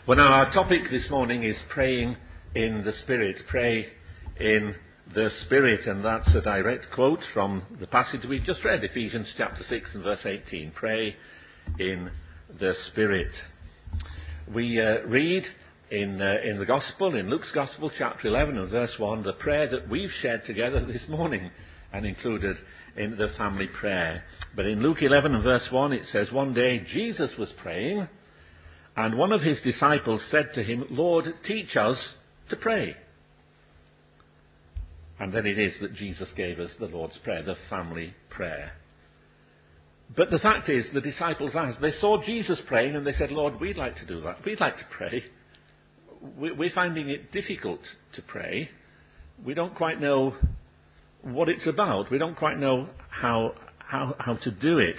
Well, now our topic this morning is praying in the Spirit. Pray in the Spirit, and that's a direct quote from the passage we've just read, Ephesians chapter 6 and verse 18. Pray in the Spirit. We read in the Gospel, in Luke's Gospel, chapter 11 and verse 1, the prayer that we've shared together this morning and included in the family prayer. But in Luke 11 and verse 1 it says, one day Jesus was praying, and one of his disciples said to him, Lord, teach us to pray. And then it is that Jesus gave us the Lord's Prayer, the family prayer. But the fact is, the disciples asked, they saw Jesus praying and they said, Lord, we'd like to do that. We'd like to pray. We're finding it difficult to pray. We don't quite know what it's about. We don't quite know how to do it.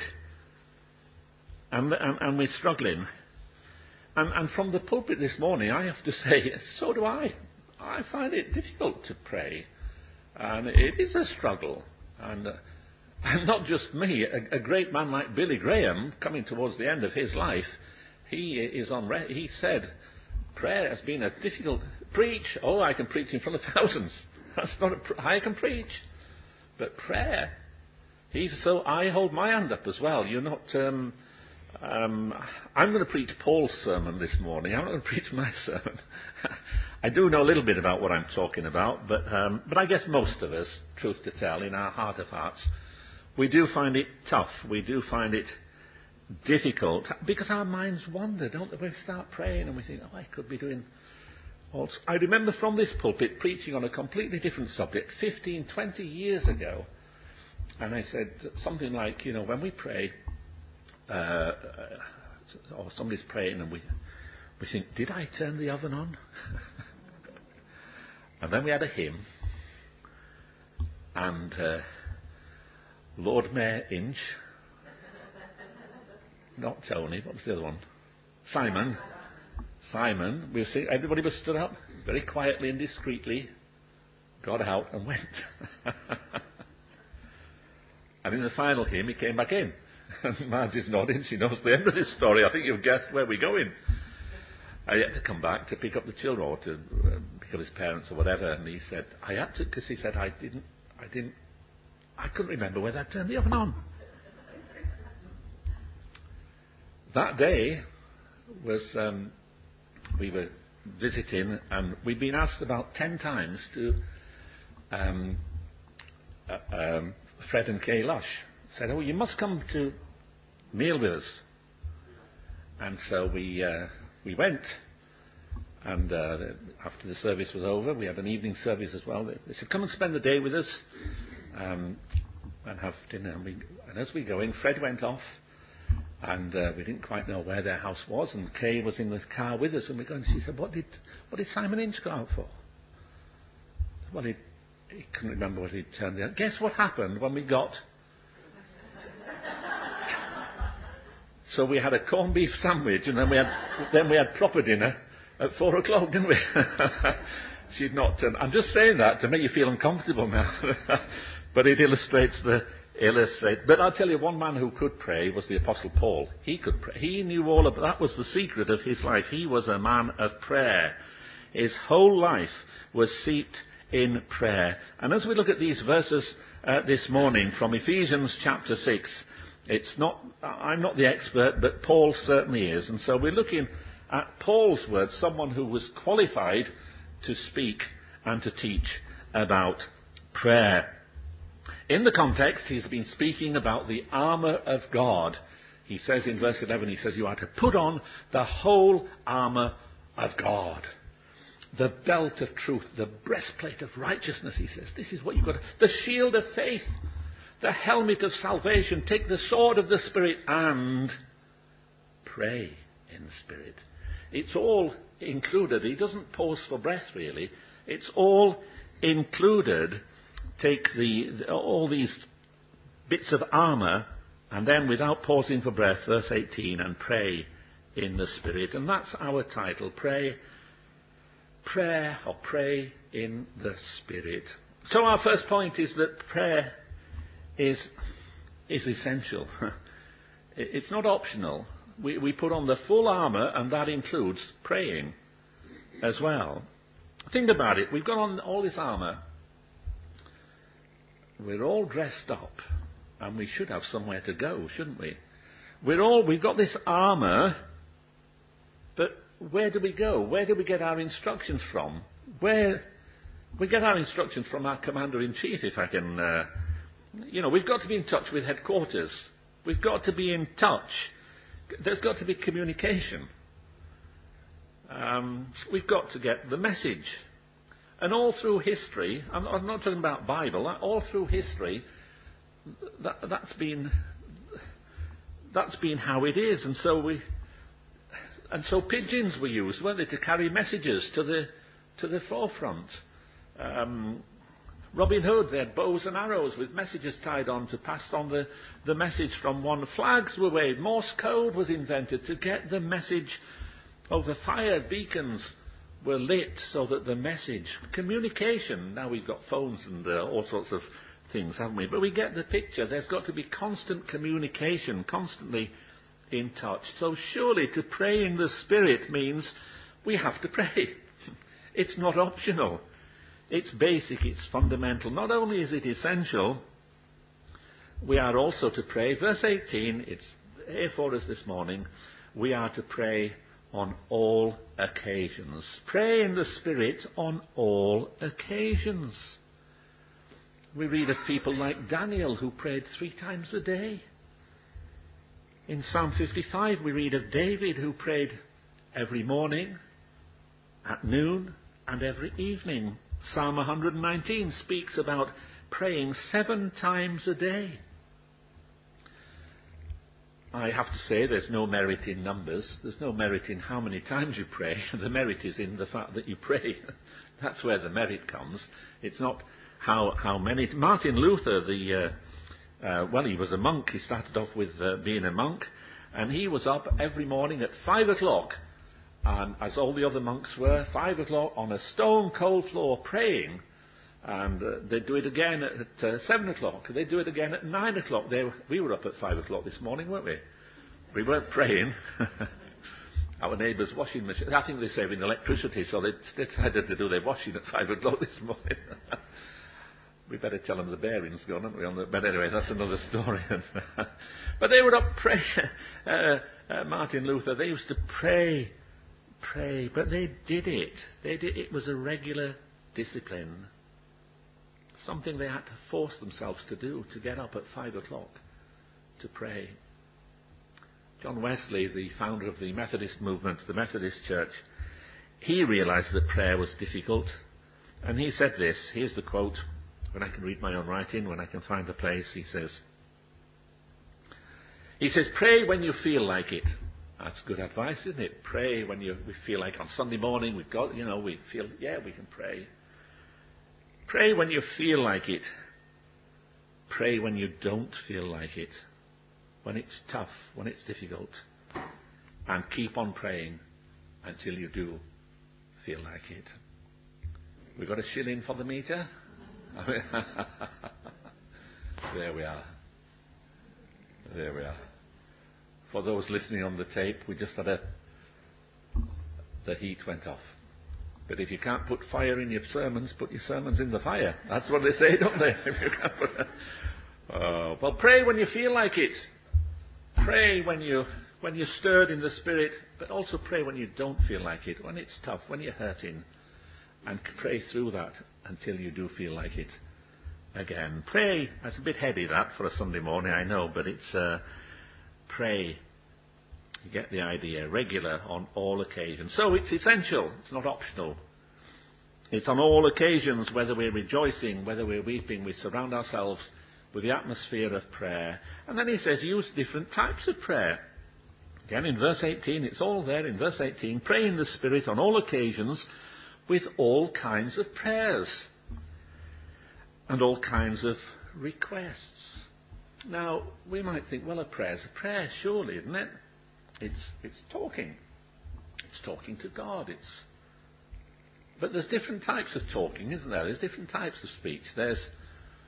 And we're struggling. And from the pulpit this morning, I have to say, so do I. I find it difficult to pray. And it is a struggle. And not just me. A great man like Billy Graham, coming towards the end of his life, he said, prayer has been a difficult... Preach. Oh, I can preach in front of thousands. That's not I can preach. But prayer... So I hold my hand up as well. You're not... I'm going to preach Paul's sermon this morning. I'm not going to preach my sermon. I do know a little bit about what I'm talking about, but I guess most of us, truth to tell, in our heart of hearts, we do find it tough. We do find it difficult because our minds wander, don't they? We start praying and we think, I could be doing... I remember from this pulpit preaching on a completely different subject 15, 20 years ago. And I said something like, when we pray... or somebody's praying and we think, did I turn the oven on? And then we had a hymn, and Lord Mayor Inch, not Tony, what was the other one? Simon, everybody was stood up very quietly and discreetly, got out and went. And in the final hymn he came back in. And Margie's nodding, she knows the end of this story. I think you've guessed where we're going. I had to come back to pick up the children or to pick up his parents or whatever, and he said, I had to, because he said, I couldn't remember whether I turned the oven on. That day was, we were visiting, and we'd been asked about 10 times to Fred and Kay Lush. Said, you must come to meal with us. And so we went. And after the service was over, we had an evening service as well. They said, come and spend the day with us and have dinner. And as we go in, Fred went off. And we didn't quite know where their house was. And Kay was in the car with us. And we go, and she said, what did Simon Inch go out for? Well, he couldn't remember what he'd turned the... Guess what happened when we got... So we had a corned beef sandwich, and then we had proper dinner at 4 o'clock, didn't we? She'd not. I'm just saying that to make you feel uncomfortable now, but it illustrates. But I'll tell you, one man who could pray was the Apostle Paul. He could pray. He knew all of that. Was the secret of his life. He was a man of prayer. His whole life was steeped in prayer. And as we look at these verses this morning from Ephesians chapter 6. I'm not the expert, but Paul certainly is. And so we're looking at Paul's words, someone who was qualified to speak and to teach about prayer. In the context, he's been speaking about the armour of God. He says in verse 11, he says, you are to put on the whole armour of God. The belt of truth, the breastplate of righteousness, he says. This is what you've got. The shield of faith. The helmet of salvation, take the sword of the Spirit and pray in the Spirit. It's all included. He doesn't pause for breath, really. It's all included. Take all these bits of armour and then, without pausing for breath, verse 18, and pray in the Spirit. And that's our title, Prayer or Pray in the Spirit. So our first point is that prayer is essential. It's not optional. We put on the full armour, and that includes praying as well. Think about it. We've got on all this armour. We're all dressed up, and we should have somewhere to go, shouldn't we? We've got this armour, but where do we go? Where do we get our instructions from? We get our instructions from our Commander-in-Chief, if I can... we've got to be in touch with headquarters. We've got to be in touch. There's got to be communication. We've got to get the message. And all through history, I'm not talking about Bible, all through history, that's been how it is. And so pigeons were used, weren't they, to carry messages to the forefront. Robin Hood, they had bows and arrows with messages tied on to pass on the message from one. Flags were waved. Morse code was invented to get the message over fire. Beacons were lit so that the message, communication, now we've got phones and all sorts of things, haven't we? But we get the picture. There's got to be constant communication, constantly in touch. So surely to pray in the Spirit means we have to pray. It's not optional. It's basic, it's fundamental. Not only is it essential, we are also to pray. Verse 18, it's here for us this morning. We are to pray on all occasions. Pray in the Spirit on all occasions. We read of people like Daniel who prayed 3 times a day. In Psalm 55 we read of David who prayed every morning, at noon, and every evening. Psalm 119 speaks about praying 7 times a day. I have to say there's no merit in numbers. There's no merit in how many times you pray. The merit is in the fact that you pray. That's where the merit comes. It's not how many. Martin Luther, he was a monk. He started off with being a monk, and he was up every morning at 5 o'clock. And as all the other monks were, 5 o'clock on a stone cold floor praying. And they'd do it again at 7 o'clock. They'd do it again at 9 o'clock. We were up at 5 o'clock this morning, weren't we? We weren't praying. Our neighbour's washing machine. I think they're saving electricity, so they decided to do their washing at 5 o'clock this morning. We better tell them the bearing's gone, haven't we? But anyway, that's another story. But they were up praying. Martin Luther, they used to pray, but they did it. It was a regular discipline. Something they had to force themselves to do, to get up at 5 o'clock to pray. John Wesley, the founder of the Methodist movement, the Methodist Church, he realized that prayer was difficult. And he said this, here's the quote, when I can read my own writing, when I can find the place, he says, pray when you feel like it. That's good advice, isn't it? Pray when we feel like on Sunday morning we feel, we can pray. Pray when you feel like it. Pray when you don't feel like it. When it's tough, when it's difficult. And keep on praying until you do feel like it. We got a shilling for the meter? There we are. There we are. For those listening on the tape, we just had the heat went off. But if you can't put fire in your sermons, put your sermons in the fire. That's what they say, don't they? If you can't put well, pray when you feel like it. Pray when you're stirred in the Spirit, but also pray when you don't feel like it, when it's tough, when you're hurting. And pray through that until you do feel like it again. Pray, that's a bit heady that for a Sunday morning, I know, but it's pray. You get the idea. Regular on all occasions. So it's essential. It's not optional. It's on all occasions, whether we're rejoicing, whether we're weeping, we surround ourselves with the atmosphere of prayer. And then he says, use different types of prayer. Again, in verse 18, it's all there in verse 18. Pray in the Spirit on all occasions with all kinds of prayers and all kinds of requests. Now, we might think, well, a prayer's a prayer, surely, isn't it? It's talking. It's talking to God. But there's different types of talking, isn't there? There's different types of speech.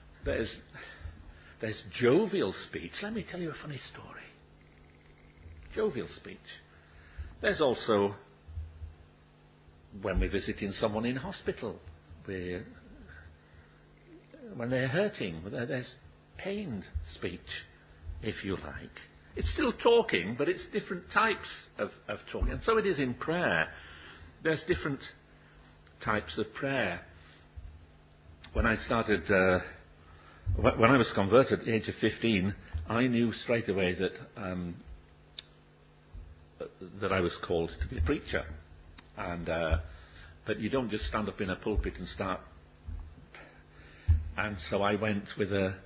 There's jovial speech. Let me tell you a funny story. jovial speech. There's also when we're visiting someone in hospital, when they're hurting, there's pained speech, if you like. It's still talking, but it's different types of talking. And so it is in prayer. There's different types of prayer. When I started, when I was converted at the age of 15, I knew straight away that I was called to be a preacher. And but you don't just stand up in a pulpit and start. And so I went with a.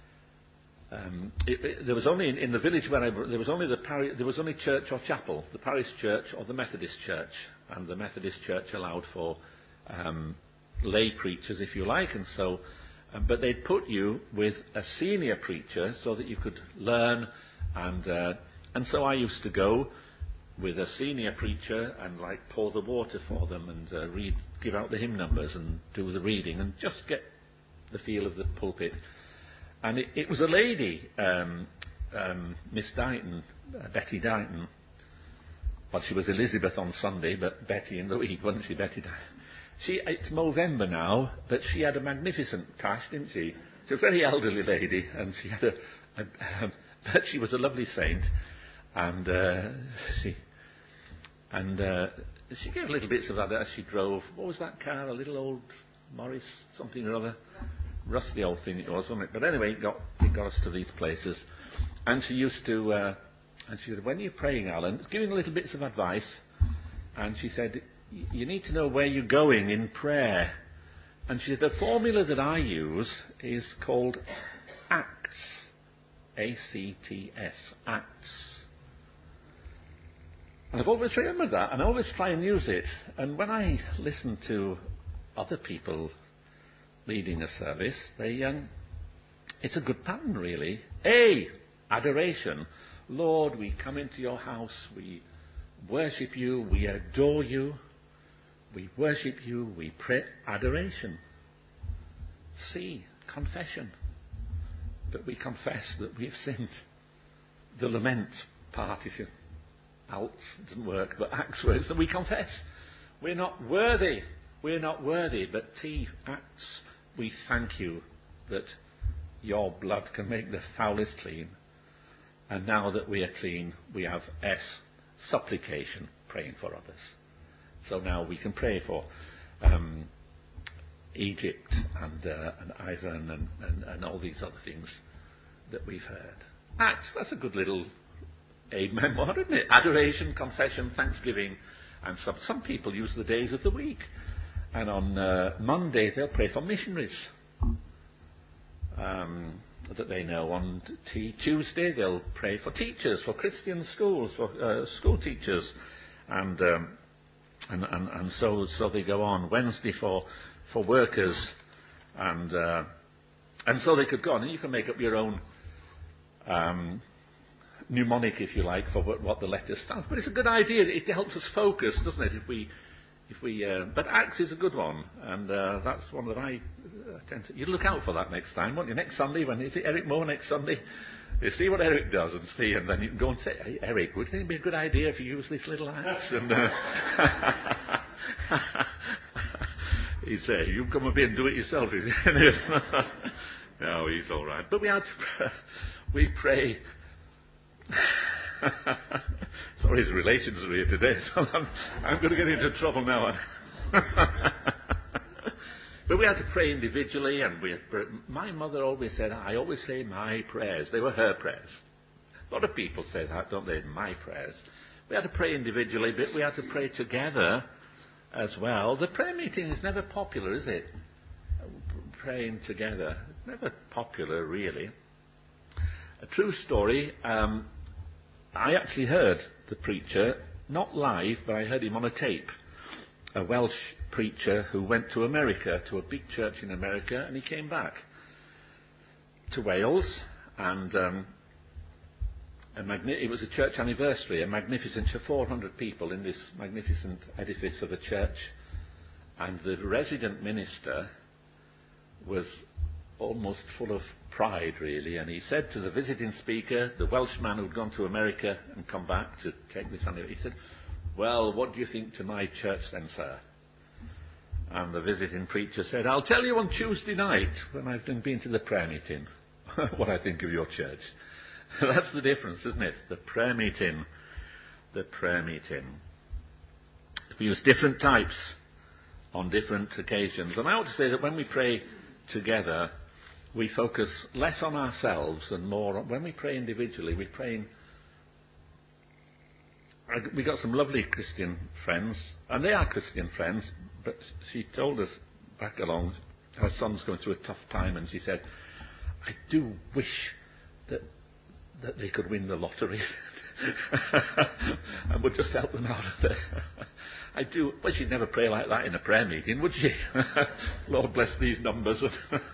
There was only in the village where there was only church or chapel, the parish church or the Methodist church, and the Methodist church allowed for lay preachers, if you like, and so. But they'd put you with a senior preacher so that you could learn, and so I used to go with a senior preacher and pour the water for them and give out the hymn numbers and do the reading and just get the feel of the pulpit. And it was a lady, Miss Dighton, Betty Dighton. Well, she was Elizabeth on Sunday, but Betty in the week, wasn't she, Betty Dighton? It's Movember now, but she had a magnificent tash, didn't she? She was a very elderly lady, and she had but she was a lovely saint, and she gave little bits of that as she drove. What was that car? A little old Morris something or other. Rusty old thing it was, wasn't it? But anyway, it got us to these places. And she used to, and she said, when you're praying, Alan, giving little bits of advice, and she said, you need to know where you're going in prayer. And she said, the formula that I use is called ACTS. A-C-T-S. ACTS. And I've always remembered that, and I always try and use it. And when I listen to other people leading a service, it's a good pattern, really. A, adoration. Lord, we come into your house, we worship you, we adore you, we worship you, we pray. Adoration. C, confession. But we confess that we have sinned. The lament part, if you alts doesn't work, but acts works, that we confess. We're not worthy. We're not worthy, but T, acts. We thank you that your blood can make the foulest clean. And now that we are clean, we have S, supplication, praying for others. So now we can pray for Egypt and Ivan and all these other things that we've heard. Acts, that's a good little aid memoir, isn't it? Adoration, confession, thanksgiving. And some people use the days of the week. And on Monday, they'll pray for missionaries that they know. On Tuesday, they'll pray for teachers, for Christian schools, for school teachers. And so they go on. Wednesday for workers. And so they could go on. And you can make up your own mnemonic, if you like, for what the letters stand for. But it's a good idea. It helps us focus, doesn't it? But Acts is a good one, and that's one that I tend to. You look out for that next time, won't you? Next Sunday, when is it Eric Moore next Sunday? You see what Eric does and see, and then you can go and say, hey, Eric, would you think it'd be a good idea if you use this little Acts? And he'd say, you come up here and do it yourself. No, he's all right. But we pray. Sorry, his relations are here today, so I'm going to get into trouble now. But we had to pray individually, and my mother always said, I always say my prayers. They were her prayers. A lot of people say that, don't they? My prayers. We had to pray individually, but we had to pray together as well. The prayer meeting is never popular, is it? Praying together. Never popular, really. A true story. I actually heard the preacher, not live, but I heard him on a tape. A Welsh preacher who went to America, to a big church in America, and he came back to Wales, and it was a church anniversary, a magnificent 400 people in this magnificent edifice of a church, and the resident minister was almost full of pride, really. And he said to the visiting speaker, the Welshman who'd gone to America and come back to take this annual, he said, "Well, what do you think to my church then, sir?" And the visiting preacher said, "I'll tell you on Tuesday night when I've been to the prayer meeting what I think of your church." That's the difference, isn't it? The prayer meeting. The prayer meeting. We use different types on different occasions. And I ought to say that when we pray together, we focus less on ourselves and more on, when we pray individually, we got some lovely Christian friends, and they are Christian friends, but she told us back along, her son's going through a tough time, and she said, "I do wish that they could win the lottery." And would just help them out of there. I do. Well, she'd never pray like that in a prayer meeting, would she? Lord bless these numbers.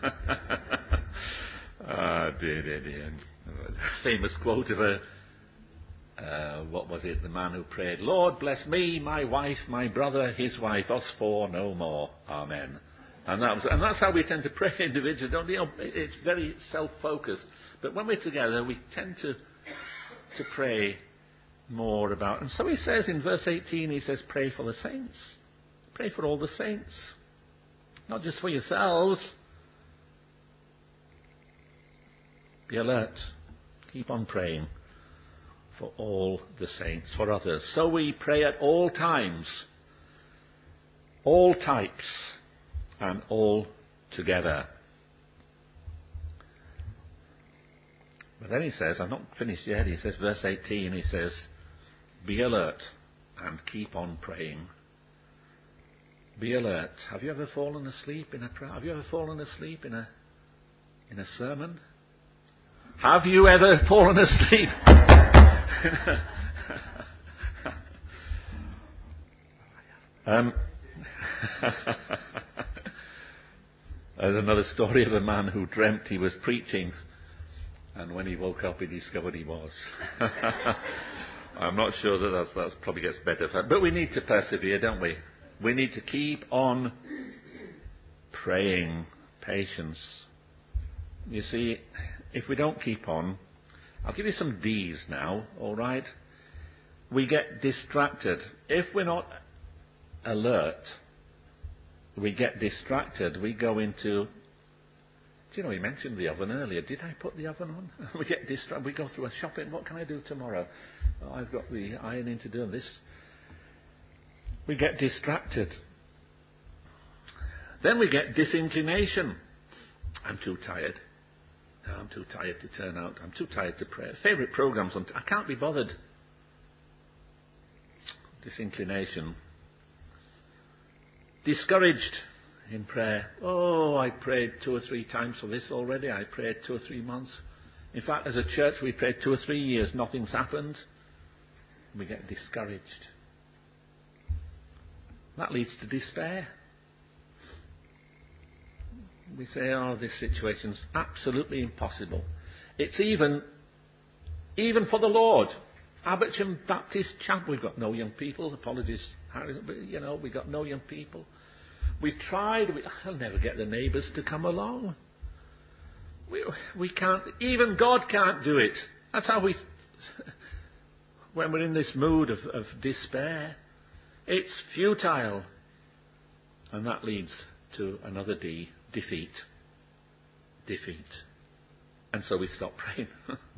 Dear. Famous quote of what was it? The man who prayed, "Lord bless me, my wife, my brother, his wife, us four, no more. Amen." And that's how we tend to pray individually. Don't you know? It's very self-focused. But when we're together, we tend to pray more about. And so he says in verse 18, he says, pray for the saints. Pray for all the saints. Not just for yourselves. Be alert. Keep on praying for all the saints, for others. So we pray at all times, all types, and all together. But then he says, I'm not finished yet, he says, verse 18, he says, be alert and keep on praying. Be alert. Have you ever fallen asleep in a prayer? Have you ever fallen asleep in a sermon? Have you ever fallen asleep? There's another story of a man who dreamt he was preaching, and when he woke up, he discovered he was. I'm not sure that probably gets better. But we need to persevere, don't we? We need to keep on praying. Patience. You see, if we don't keep on, I'll give you some D's now, all right? We get distracted. If we're not alert, we get distracted. We go into... Do you know, you mentioned the oven earlier. Did I put the oven on? We get distracted. We go through a shopping. What can I do tomorrow? Oh, I've got the ironing to do and this. We get distracted. Then we get disinclination. I'm too tired. I'm too tired to turn out. I'm too tired to pray. Favourite programmes on... I can't be bothered. Disinclination. Discouraged in prayer. Oh, I prayed 2 or 3 times for this already. I prayed 2 or 3 months. In fact, as a church, we prayed 2 or 3 years. Nothing's happened. We get discouraged. That leads to despair. We say, oh, this situation's absolutely impossible. It's even for the Lord. Abbottsham Baptist Chapel, we've got no young people. Apologies, Harry, but we've got no young people. We've tried. I'll never get the neighbours to come along. We can't. Even God can't do it. That's how we. When we're in this mood of despair, it's futile, and that leads to another D: defeat. Defeat, and so we stop praying.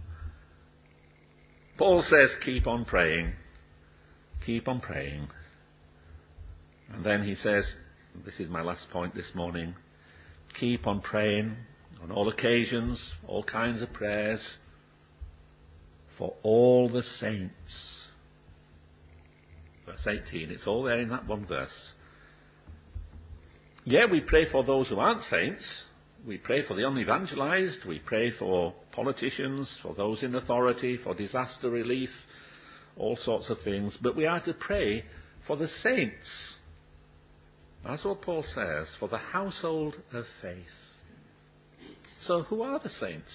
Paul says, "Keep on praying. Keep on praying," and then he says. This is my last point this morning. Keep on praying on all occasions, all kinds of prayers for all the saints. Verse 18, it's all there in that one verse. Yeah, we pray for those who aren't saints. We pray for the unevangelized. We pray for politicians, for those in authority, for disaster relief, all sorts of things. But we are to pray for the saints. That's what Paul says, for the household of faith. So who are the saints?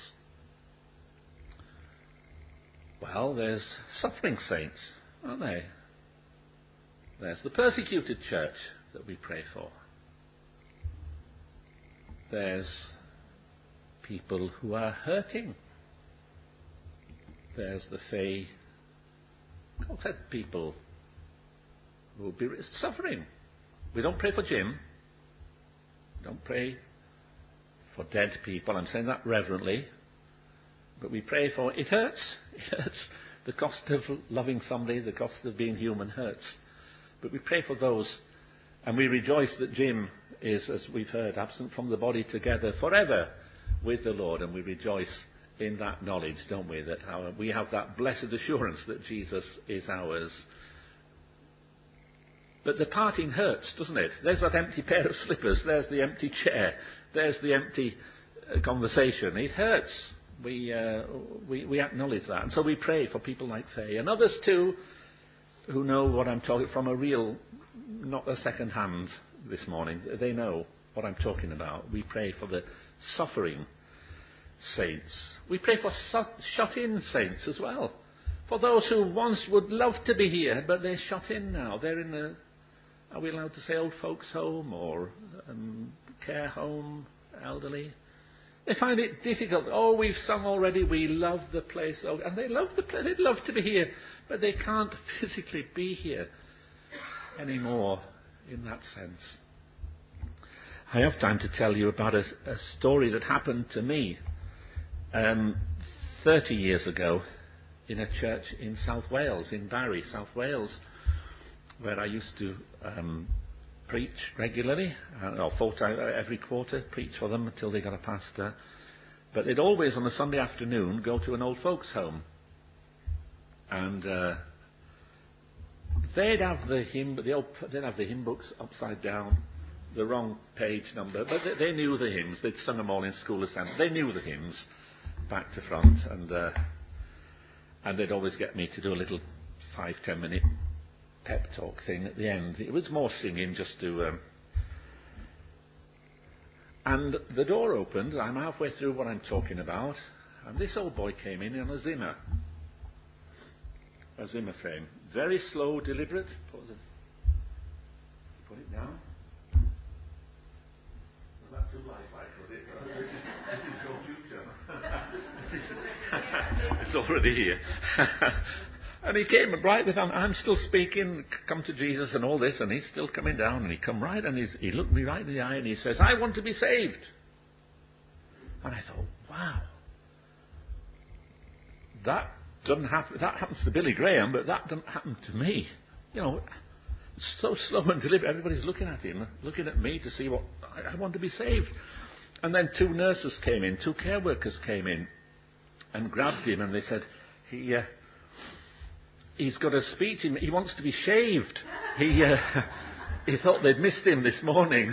Well, there's suffering saints, aren't they? There's the persecuted church that we pray for. There's people who are hurting. There's the Faye Cokehead people who will be suffering. We don't pray for Jim. We don't pray for dead people. I'm saying that reverently. But we pray for, it hurts. It hurts. The cost of loving somebody, the cost of being human hurts. But we pray for those, and we rejoice that Jim is, as we've heard, absent from the body together forever with the Lord, and we rejoice in that knowledge, don't we, that we have that blessed assurance that Jesus is ours. But the parting hurts, doesn't it? There's that empty pair of slippers, there's the empty chair, there's the empty conversation. It hurts. We acknowledge that. And so we pray for people like Faye and others too who know what I'm talking from a real, not a second hand this morning. They know what I'm talking about. We pray for the suffering saints. We pray for shut-in saints as well. For those who once would love to be here, but they're shut in now. They're in are we allowed to say old folks home or care home, elderly? They find it difficult. Oh, we've sung already, we love the place. Oh, and they love the place, they'd love to be here, but they can't physically be here anymore in that sense. I have time to tell you about a story that happened to me 30 years ago in a church in South Wales, in Barry, South Wales, where I used to preach regularly, or 4 times every quarter, preach for them until they got a pastor. But they'd always, on a Sunday afternoon, go to an old folks' home. And they'd have the hymn books upside down, the wrong page number, but they knew the hymns. They'd sung them all in school assembly. They knew the hymns back to front, and they'd always get me to do a little 5-10 minute pep talk thing at the end. It was more singing, just to and the door opened. I'm halfway through what I'm talking about, and this old boy came in on a Zimmer frame, very slow, deliberate. Put it down. Was that too lifelike, was it? This is your future. It's already here. And he came right with, I'm still speaking, come to Jesus and all this, and he's still coming down, and he come right, and he looked me right in the eye, and he says, I want to be saved. And I thought, wow. That doesn't happen. That happens to Billy Graham, but that doesn't happen to me. You know, so slow and deliberate. Everybody's looking at him, looking at me to see what, I want to be saved. And then 2 nurses came in, 2 care workers came in, and grabbed him, and they said, he's got a speech. He wants to be shaved. He thought they'd missed him this morning,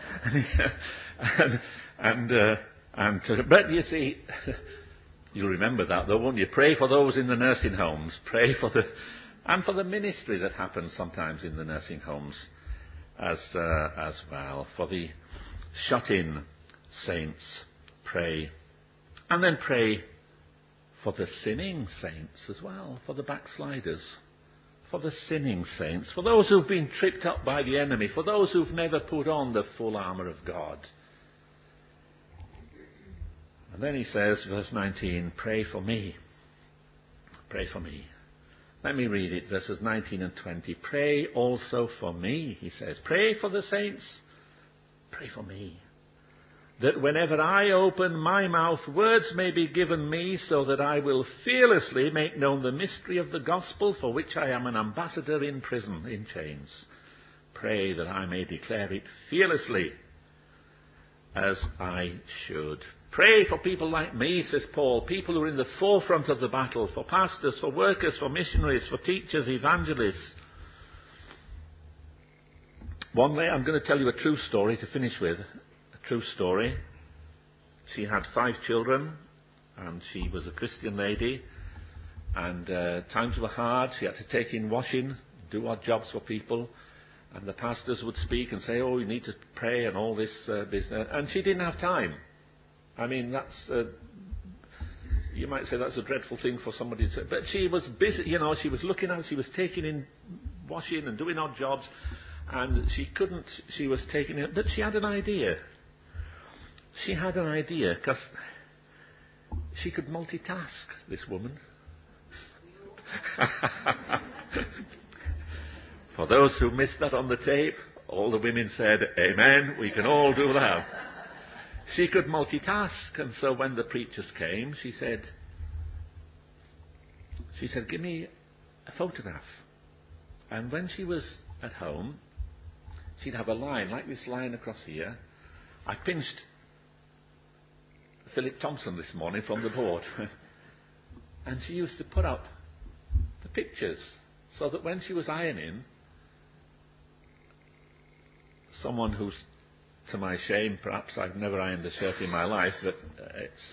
but you see, you'll remember that though, won't you? Pray for those in the nursing homes. Pray for the ministry that happens sometimes in the nursing homes as well. For the shut-in saints, pray, and then pray for the sinning saints as well, for the backsliders, for the sinning saints, for those who've been tripped up by the enemy, for those who've never put on the full armour of God. And then he says, verse 19, pray for me. Pray for me. Let me read it, verses 19 and 20. Pray also for me, he says. Pray for the saints. Pray for me. That whenever I open my mouth, words may be given me, so that I will fearlessly make known the mystery of the gospel, for which I am an ambassador in prison, in chains. Pray that I may declare it fearlessly, as I should. Pray for people like me, says Paul, people who are in the forefront of the battle, for pastors, for workers, for missionaries, for teachers, evangelists. One day I'm going to tell you a true story to finish with. True story. She had 5 children, and she was a Christian lady, and times were hard. She had to take in washing, do odd jobs for people, and the pastors would speak and say, oh, you need to pray and all this business, and she didn't have time. I mean, that's you might say that's a dreadful thing for somebody to say, but she was busy, you know, she was looking out, she was taking in washing and doing odd jobs, and she was taking it, but she had an idea. She had an idea, because She could multitask, this woman. For those who missed that on the tape, all the women said, "Amen, we can all do that." She could multitask, and so when the preachers came, she said, "Give me a photograph." And when she was at home, she'd have a line, like this line across here. I pinched Philip Thompson this morning from the board. And she used to put up the pictures so that when she was ironing, someone who's, to my shame, perhaps I've never ironed a shirt in my life, but it's,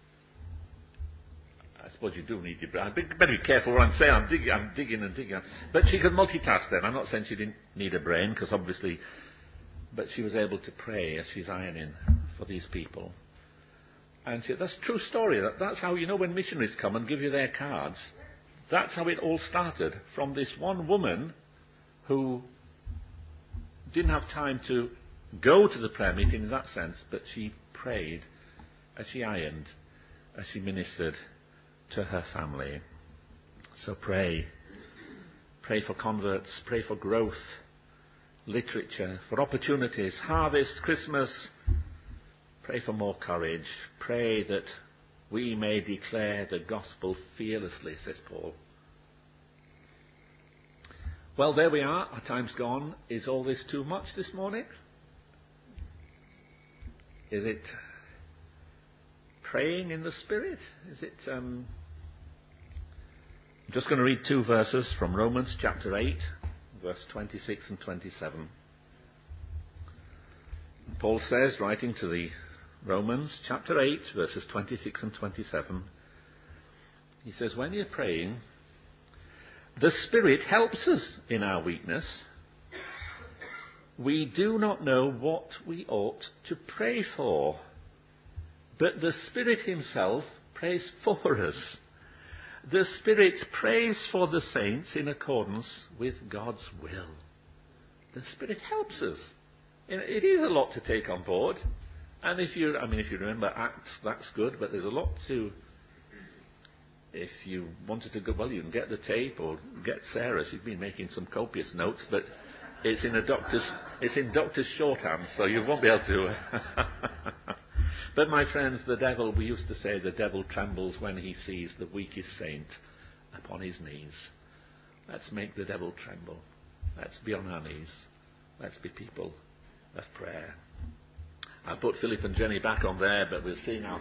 I suppose you do need your brain. Better be careful what I'm saying. I'm digging and digging. But she could multitask then. I'm not saying she didn't need a brain, because obviously, but she was able to pray as she's ironing for these people. And that's a true story. That's how, when missionaries come and give you their cards, that's how it all started. From this one woman who didn't have time to go to the prayer meeting in that sense, but she prayed as she ironed, as she ministered to her family. So pray. Pray for converts. Pray for growth, literature, for opportunities, harvest, Christmas. Pray for more courage. Pray that we may declare the gospel fearlessly, says Paul. Well, there we are. Our time's gone. Is all this too much this morning? Is it praying in the Spirit? Is it... I'm just going to read 2 verses from Romans chapter 8, verse 26 and 27. Paul says, writing to the Romans chapter 8, verses 26 and 27, he says, when you're praying, the Spirit helps us in our weakness. We do not know what we ought to pray for, but the Spirit himself prays for us. The Spirit prays for the saints in accordance with God's will. The Spirit helps us. It is a lot to take on board. And if you remember Acts, that's good, but there's a lot to... If you wanted to go, well, you can get the tape or get Sarah. She's been making some copious notes, but it's in doctor's shorthand, so you won't be able to... But my friends, we used to say the devil trembles when he sees the weakest saint upon his knees. Let's make the devil tremble. Let's be on our knees. Let's be people of prayer. I put Philip and Jenny back on there, but we'll sing our